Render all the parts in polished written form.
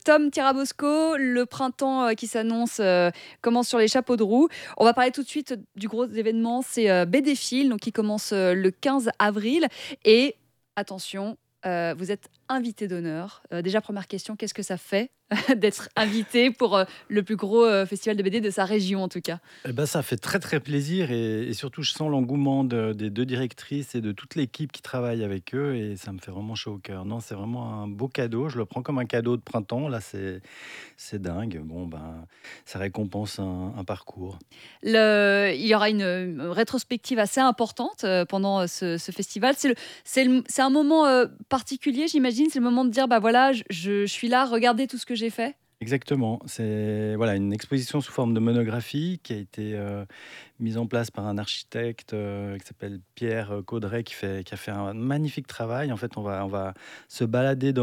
Tom Tirabosco, le printemps qui s'annonce commence sur les chapeaux de roue. On va parler tout de suite du gros événement, c'est BD-Fil, donc qui commence le 15 avril. Et attention, vous êtes invité d'honneur. Déjà, première question, qu'est-ce que ça fait d'être invité pour le plus gros festival de BD de sa région en tout cas? Eh ben, ça fait très, très plaisir et surtout je sens l'engouement des 2 directrices et de toute l'équipe qui travaille avec eux et ça me fait vraiment chaud au cœur. Non, c'est vraiment un beau cadeau. Je le prends comme un cadeau de printemps. Là, c'est dingue. Bon, ben, ça récompense un parcours. Il y aura une rétrospective assez importante pendant ce festival. C'est un moment particulier, j'imagine. C'est le moment de dire, bah voilà, je suis là, regardez tout ce que j'ai fait. Exactement. C'est voilà, une exposition sous forme de monographie qui a été, mise en place par un architecte, qui s'appelle Pierre, Caudray qui a fait un magnifique travail. En fait, on va se balader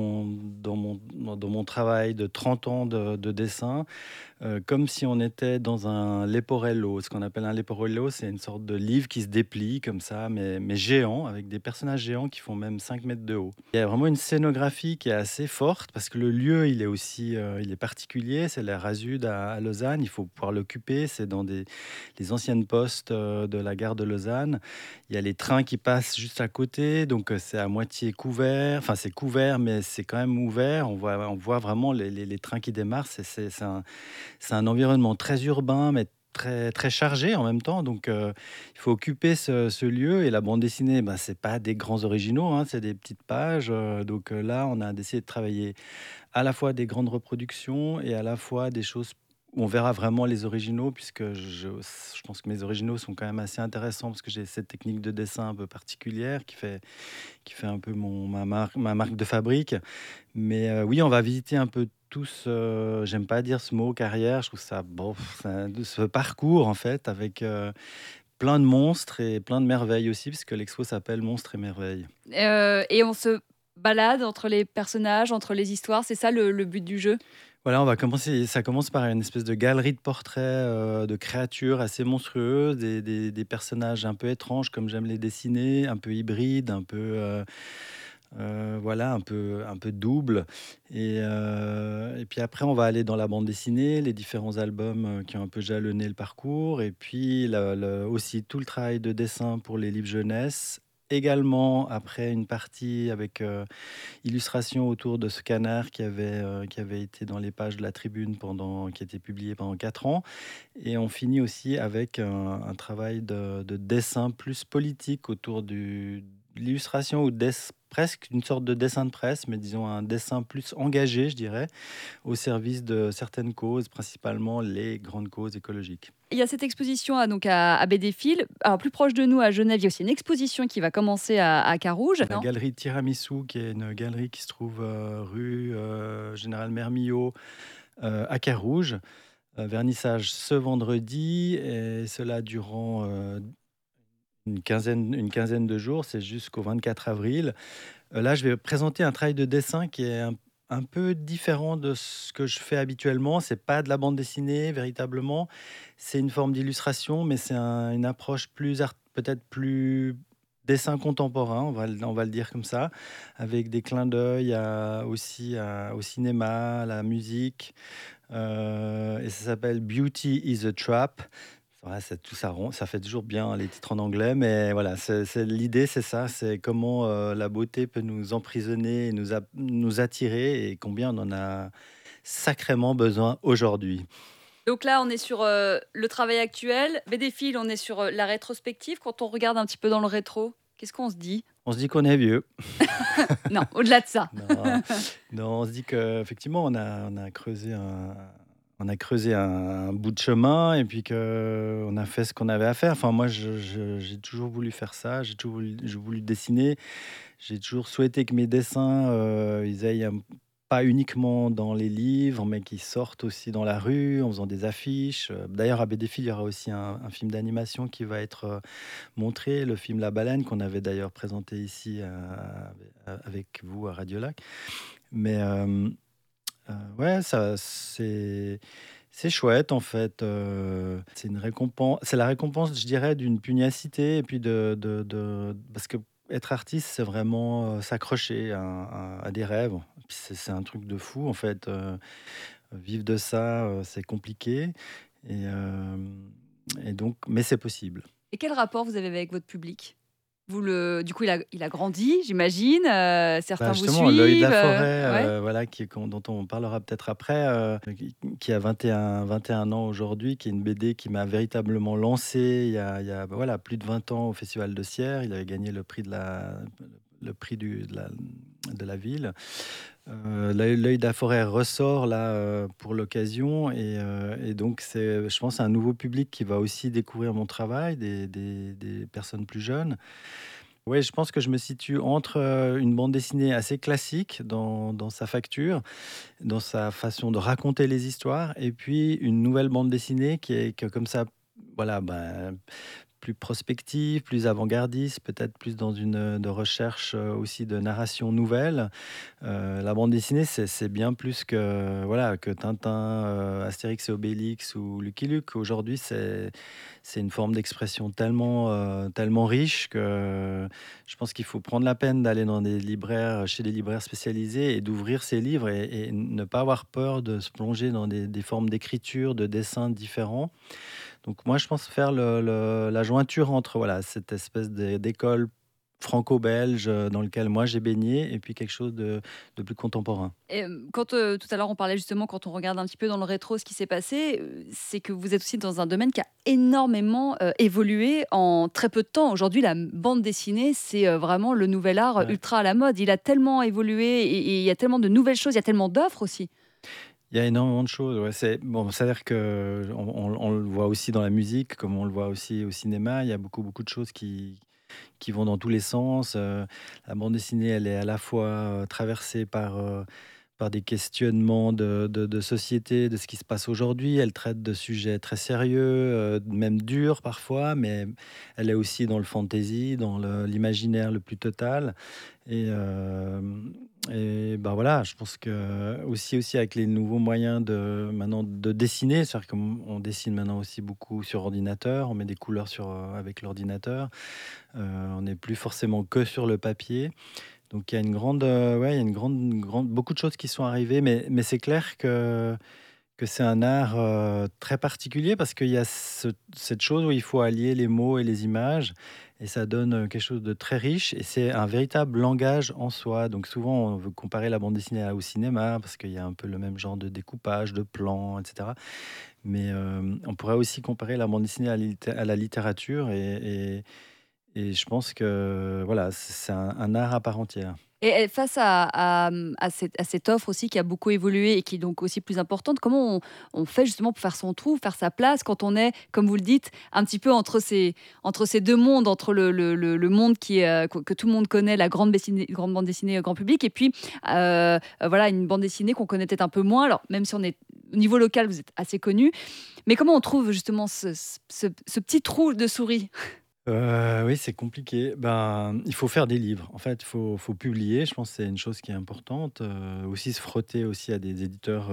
dans mon travail de 30 ans de dessin, comme si on était dans un leporello. Ce qu'on appelle un leporello, c'est une sorte de livre qui se déplie comme ça, mais géant, avec des personnages géants qui font même 5 mètres de haut. Il y a vraiment une scénographie qui est assez forte parce que le lieu, il est aussi, il est particulier. C'est la Rasud à Lausanne. Il faut pouvoir l'occuper. C'est dans les anciennes postes de la gare de Lausanne. Il y a les trains qui passent juste à côté, donc c'est à moitié couvert. Enfin, c'est couvert, mais c'est quand même ouvert. On voit vraiment les trains qui démarrent. C'est un environnement très urbain, mais très, très chargé en même temps. Donc, il faut occuper ce lieu. Et la bande dessinée, ben, c'est pas des grands originaux, hein, c'est des petites pages. Donc là, on a décidé de travailler à la fois des grandes reproductions et à la fois des choses où on verra vraiment les originaux, puisque je pense que mes originaux sont quand même assez intéressants, parce que j'ai cette technique de dessin un peu particulière qui fait un peu ma marque de fabrique. Mais oui, on va visiter un peu tous, j'aime pas dire ce mot carrière, je trouve ça bof, ce parcours en fait avec, plein de monstres et plein de merveilles aussi, puisque l'expo s'appelle Monstres et merveilles. Et on se balade entre les personnages, entre les histoires. C'est ça le but du jeu? Voilà, ça commence par une espèce de galerie de portraits, de créatures assez monstrueuses, des personnages un peu étranges comme j'aime les dessiner, un peu hybrides, un peu, voilà, un peu doubles et puis après on va aller dans la bande dessinée, les différents albums, qui ont un peu jalonné le parcours et puis aussi tout le travail de dessin pour les livres jeunesse. Également après une partie avec, illustration autour de ce canard qui avait été dans les pages de la Tribune qui a été publié pendant 4 ans et on finit aussi avec un travail de dessin plus politique autour de l'illustration ou presque une sorte de dessin de presse, mais disons un dessin plus engagé, je dirais, au service de certaines causes, principalement les grandes causes écologiques. Il y a cette exposition à BD-Fil. Alors plus proche de nous, à Genève, il y a aussi une exposition qui va commencer à Carouge, La non? galerie Tiramisu, qui est une galerie qui se trouve, rue, Général Mermillod, à Carouge. Vernissage ce vendredi et cela durant, une quinzaine de jours, c'est jusqu'au 24 avril. Là, je vais présenter un travail de dessin qui est un peu différent de ce que je fais habituellement. C'est pas de la bande dessinée véritablement, c'est une forme d'illustration, mais c'est une approche peut-être plus dessin contemporain, on va le dire comme ça, avec des clins d'œil au cinéma, à la musique, et ça s'appelle Beauty is a Trap. Ouais, c'est tout ça rond, ça fait toujours bien les titres en anglais, mais voilà, l'idée, c'est ça, c'est comment, la beauté peut nous emprisonner et nous attirer et combien on en a sacrément besoin aujourd'hui. Donc là, on est sur le travail actuel. BD-Fil, on est sur la rétrospective. Quand on regarde un petit peu dans le rétro, qu'est-ce qu'on se dit? On se dit qu'on est vieux. Non, au-delà de ça. Non, non, on se dit qu'effectivement, on a creusé un bout de chemin et puis qu'on a fait ce qu'on avait à faire. Enfin, moi, j'ai toujours voulu faire ça, j'ai voulu dessiner. J'ai toujours souhaité que mes dessins, ils aillent pas uniquement dans les livres, mais qu'ils sortent aussi dans la rue en faisant des affiches. D'ailleurs, à BD-Fil, il y aura aussi un film d'animation qui va être, montré, le film La Baleine, qu'on avait d'ailleurs présenté ici, avec vous à Radiolac. Mais ouais, ça, c'est chouette en fait. C'est la récompense, je dirais, d'une pugnacité et puis parce que être artiste, c'est vraiment, s'accrocher à des rêves. Puis c'est un truc de fou en fait, vivre de ça, c'est compliqué et donc mais c'est possible. Et quel rapport vous avez avec votre public? Du coup, il a grandi, j'imagine, Bah, certains vous justement, l'œil de suivent, la forêt, ouais? voilà, dont on parlera peut-être après, qui a 21 ans aujourd'hui, qui est une BD qui m'a véritablement lancé il y a, bah, voilà, plus de 20 ans au Festival de Sierre. Il avait gagné le prix de la ville. L'œil de la forêt ressort là, pour l'occasion et donc c'est, je pense, un nouveau public qui va aussi découvrir mon travail, des personnes plus jeunes. Ouais, je pense que je me situe entre, une bande dessinée assez classique dans sa facture, dans sa façon de raconter les histoires et puis une nouvelle bande dessinée qui est que comme ça, voilà, ben, plus prospective, plus avant-gardiste, peut-être plus dans une, de recherche, aussi de narration nouvelle. La bande dessinée, c'est bien plus que, voilà, que Tintin, Astérix et Obélix ou Lucky Luke. Aujourd'hui, c'est une forme d'expression tellement riche que je pense qu'il faut prendre la peine d'aller dans des libraires chez des libraires spécialisés et d'ouvrir ces livres et ne pas avoir peur de se plonger dans des formes d'écriture, de dessins différents. Donc moi, je pense faire la jointure entre, voilà, cette espèce d'école franco-belge, dans lequel moi j'ai baigné et puis quelque chose de plus contemporain. Et quand, tout à l'heure, on parlait justement, quand on regarde un petit peu dans le rétro ce qui s'est passé, c'est que vous êtes aussi dans un domaine qui a énormément, évolué en très peu de temps. Aujourd'hui, la bande dessinée, c'est, vraiment le nouvel art, Ouais. ultra à la mode. Il a tellement évolué et il y a tellement de nouvelles choses, il y a tellement d'offres aussi. Il y a énormément de choses, ouais, c'est bon, c'est-à-dire qu'on le voit aussi dans la musique, comme on le voit aussi au cinéma. Il y a beaucoup de choses qui vont dans tous les sens. La bande dessinée, elle est à la fois, traversée par des questionnements de société, de ce qui se passe aujourd'hui. Elle traite de sujets très sérieux, même durs parfois, mais elle est aussi dans le fantasy, dans l'imaginaire le plus total. Et, bah voilà, je pense que aussi avec les nouveaux moyens maintenant de dessiner, c'est-à-dire qu'on dessine maintenant aussi beaucoup sur ordinateur, on met des couleurs avec l'ordinateur, on n'est plus forcément que sur le papier. Donc il y a une grande, ouais, il y a une grande beaucoup de choses qui sont arrivées, mais c'est clair que c'est un art, très particulier parce qu'il y a cette chose où il faut allier les mots et les images et ça donne, quelque chose de très riche et c'est un véritable langage en soi. Donc souvent, on veut comparer la bande dessinée au cinéma parce qu'il y a un peu le même genre de découpage, de plans et cetera. Mais, on pourrait aussi comparer la bande dessinée à la littérature et je pense que, voilà, c'est un art à part entière. Et face à cette offre aussi qui a beaucoup évolué et qui est donc aussi plus importante, comment on fait justement pour faire son trou, faire sa place quand on est, comme vous le dites, un petit peu entre ces 2 mondes, entre le monde qui est, que tout le monde connaît, la grande bande dessinée, grand public et puis, voilà, une bande dessinée qu'on connaît peut-être un peu moins. Alors même si on est au niveau local, vous êtes assez connu, mais comment on trouve justement ce petit trou de souris? Oui, c'est compliqué. Ben, il faut faire des livres. En fait, il faut publier. Je pense que c'est une chose qui est importante. Aussi se frotter aussi à des éditeurs,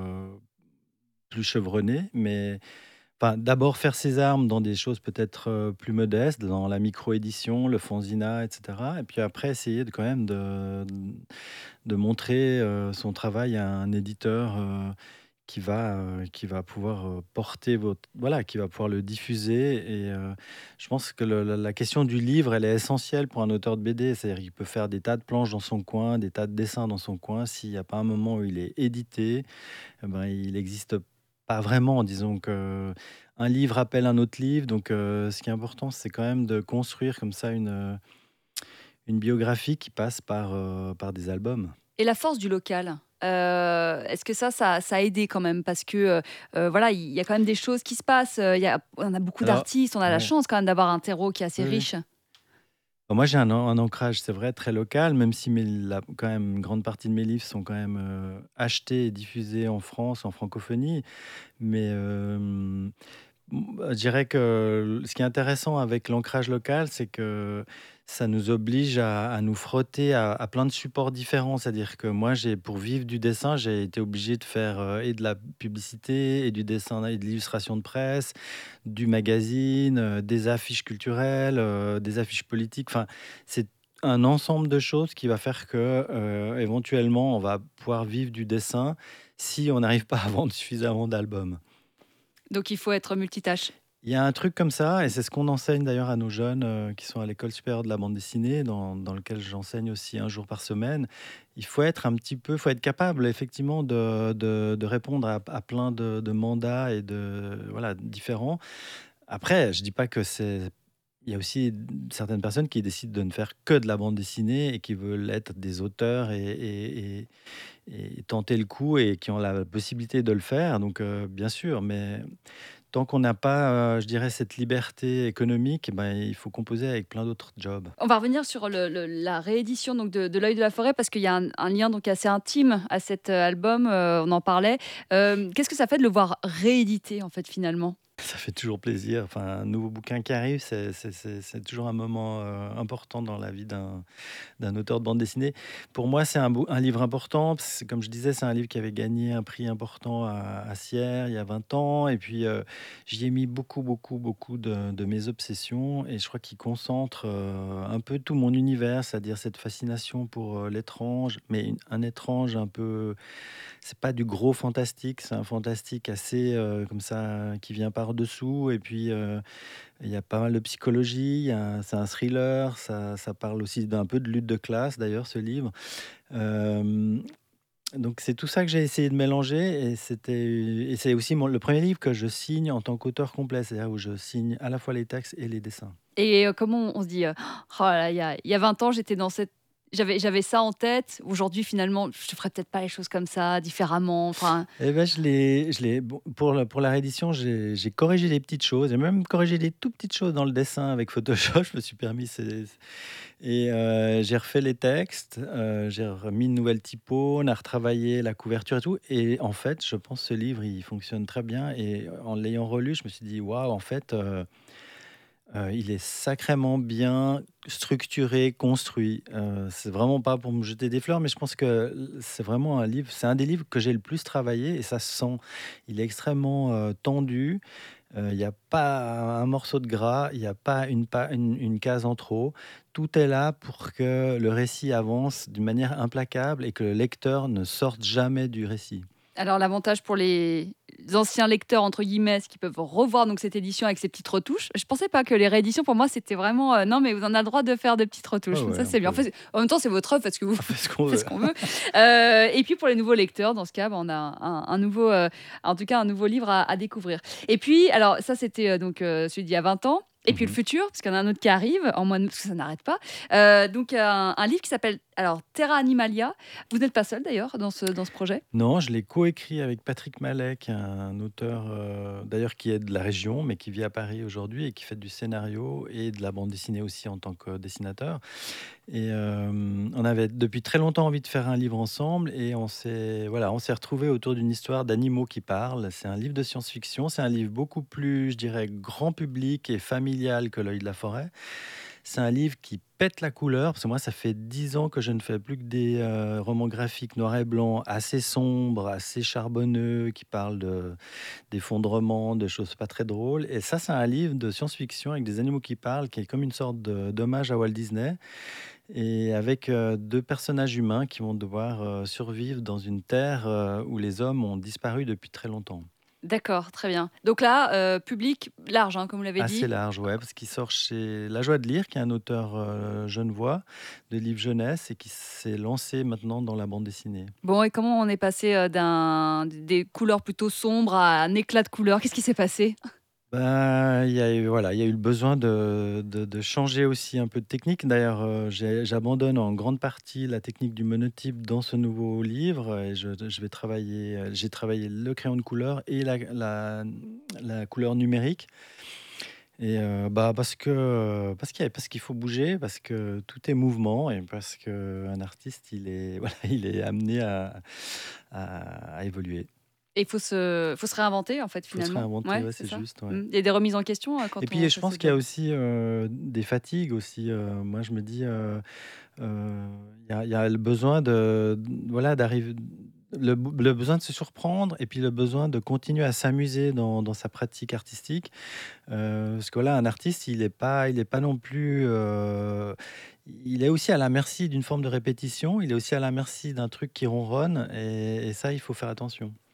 plus chevronnés. Mais enfin, d'abord faire ses armes dans des choses peut-être, plus modestes, dans la micro-édition, le fanzina et cetera. Et puis après essayer de quand même de montrer, son travail à un éditeur, qui va pouvoir, porter votre voilà, qui va pouvoir le diffuser et je pense que le la question du livre, elle est essentielle pour un auteur de BD. C'est-à-dire qu'il peut faire des tas de planches dans son coin, des tas de dessins dans son coin. S'il n'y a pas un moment où il est édité, eh ben, il n'existe pas vraiment. Disons que un livre appelle un autre livre, donc ce qui est important, c'est quand même de construire comme ça une biographie qui passe par des albums. Et la force du local, est-ce que ça a aidé quand même? Parce que, voilà, il y a quand même des choses qui se passent, on a beaucoup Alors d'artistes, on a la ouais, chance quand même d'avoir un terreau qui est assez oui, oui. riche. Bah, moi, j'ai un ancrage, c'est vrai, très local, même si quand même, une grande partie de mes livres sont quand même, achetés et diffusés en France, en francophonie. Mais, je dirais que ce qui est intéressant avec l'ancrage local, c'est que ça nous oblige à nous frotter à plein de supports différents. C'est-à-dire que moi, pour vivre du dessin, j'ai été obligé de faire, et de la publicité et du dessin et de l'illustration de presse, du magazine, des affiches culturelles, des affiches politiques. Enfin, c'est un ensemble de choses qui va faire que, éventuellement, on va pouvoir vivre du dessin si on n'arrive pas à vendre suffisamment d'albums. Donc il faut être multitâche. Il y a un truc comme ça, et c'est ce qu'on enseigne d'ailleurs à nos jeunes qui sont à l'école supérieure de la bande dessinée, dans lequel j'enseigne aussi un jour par semaine. Il faut être faut être capable effectivement de répondre à plein de mandats et voilà, différents. Après, je dis pas que c'est. Il y a aussi certaines personnes qui décident de ne faire que de la bande dessinée et qui veulent être des auteurs et tenter le coup et qui ont la possibilité de le faire. Donc, bien sûr, mais tant qu'on n'a pas, je dirais, cette liberté économique, ben, il faut composer avec plein d'autres jobs. On va revenir sur la réédition donc de L'œil de la forêt parce qu'il y a un lien donc assez intime à cet album, on en parlait. Qu'est-ce que ça fait de le voir réédité en fait finalement? Ça fait toujours plaisir. Enfin, un nouveau bouquin qui arrive, c'est toujours un moment important dans la vie d'un auteur de bande dessinée. Pour moi, c'est un livre important. Comme je disais, c'est un livre qui avait gagné un prix important à Sierre il y a 20 ans. Et puis, j'y ai mis beaucoup, beaucoup, beaucoup de mes obsessions. Et je crois qu'il concentre un peu tout mon univers, c'est-à-dire cette fascination pour l'étrange, mais un étrange un peu. C'est pas du gros fantastique, c'est un fantastique assez comme ça qui vient par-dessous. Et puis, il y a pas mal de psychologie, c'est un thriller, ça parle aussi d'un peu de lutte de classe, d'ailleurs, ce livre. Euh, donc, c'est tout ça que j'ai essayé de mélanger. Et c'est aussi le premier livre que je signe en tant qu'auteur complet, c'est-à-dire où je signe à la fois les textes et les dessins. Et comment on se dit, «Oh là, il y a 20 ans, j'étais dans cette j'avais ça en tête. Aujourd'hui, finalement, je ferais peut-être pas les choses comme ça, différemment». Enfin, Eh ben, bon, pour la réédition, j'ai corrigé des petites choses. J'ai même corrigé des tout petites choses dans le dessin avec Photoshop. Je me suis permis. Et j'ai refait les textes, j'ai remis une nouvelle typo, on a retravaillé la couverture et tout. Et en fait, je pense que ce livre, il fonctionne très bien. Et en l'ayant relu, je me suis dit, waouh, en fait, il est sacrément bien structuré, construit. C'est vraiment pas pour me jeter des fleurs, mais je pense que c'est vraiment un livre, c'est un des livres que j'ai le plus travaillé et ça se sent. Il est extrêmement tendu. Il n'y a pas un morceau de gras, il n'y a pas une case en trop. Tout est là pour que le récit avance d'une manière implacable et que le lecteur ne sorte jamais du récit. alors l'avantage pour les «anciens lecteurs» entre guillemets, c'est qu'ils peuvent revoir donc cette édition avec ses petites retouches. Je pensais pas que les rééditions pour moi c'était vraiment, «Non mais vous en avez le droit de faire des petites Ouais, retouches». ouais, Ça c'est bien. En même temps c'est votre œuvre, faites ce que vous on fait ce qu'on faites veut. ce qu'on veut. Et puis pour les nouveaux lecteurs, dans ce cas, bah, on a un nouveau, en tout cas un nouveau livre à découvrir. Et puis alors ça c'était, donc celui d'il y a 20 ans. Et puis le Mhm. futur, parce qu'il y en a un autre qui arrive en mois de parce que ça n'arrête pas. Donc un livre qui s'appelle alors Terra Animalia. Vous n'êtes pas seul d'ailleurs dans ce projet? Non, je l'ai coécrit avec Patrick Malek, un auteur d'ailleurs qui est de la région, mais qui vit à Paris aujourd'hui et qui fait du scénario et de la bande dessinée aussi en tant que dessinateur. Et on avait depuis très longtemps envie de faire un livre ensemble et on s'est retrouvés autour d'une histoire d'animaux qui parlent. C'est un livre de science-fiction, c'est un livre beaucoup plus, je dirais, grand public et familial que L'œil de la forêt. C'est un livre qui pète la couleur, parce que moi, ça fait 10 ans que je ne fais plus que des romans graphiques noir et blanc, assez sombres, assez charbonneux, qui parlent d'effondrement, de choses pas très drôles. Et ça, c'est un livre de science-fiction avec des animaux qui parlent, qui est comme une sorte d'hommage à Walt Disney, et avec deux personnages humains qui vont devoir survivre dans une terre où les hommes ont disparu depuis très longtemps. D'accord, très bien. Donc là, public large, hein, comme vous l'avez Assez dit. large, ouais, parce qu'il sort chez La Joie de lire, qui est un auteur genevois de livres jeunesse et qui s'est lancé maintenant dans la bande dessinée. Bon, et comment on est passé, des couleurs plutôt sombres à un éclat de couleurs? Qu'est-ce qui s'est passé? Ben, il y a eu, voilà, il y a eu le besoin de changer aussi un peu de technique. D'ailleurs, j'abandonne en grande partie la technique du monotype dans ce nouveau livre et je vais travailler. J'ai travaillé le crayon de couleur et la couleur numérique. Et bah, parce qu'il faut bouger, parce que tout est mouvement et parce qu'un artiste, il est, voilà, il est amené à évoluer. Et il faut se réinventer, en fait, Il faut se finalement. réinventer, Ouais, ouais, c'est c'est ça? juste, ouais. Mmh. Il y a des remises en question, Et quand puis, on je fait ce pense qu'il y a job? aussi des fatigues aussi. Moi, je me dis, il y a le besoin voilà, d'arriver. le besoin de se surprendre et puis le besoin de continuer à s'amuser dans sa pratique artistique. Parce que voilà, un artiste, il est pas non plus, il est aussi à la merci d'une forme de répétition, il est aussi à la merci d'un truc qui ronronne et ça, il faut faire attention.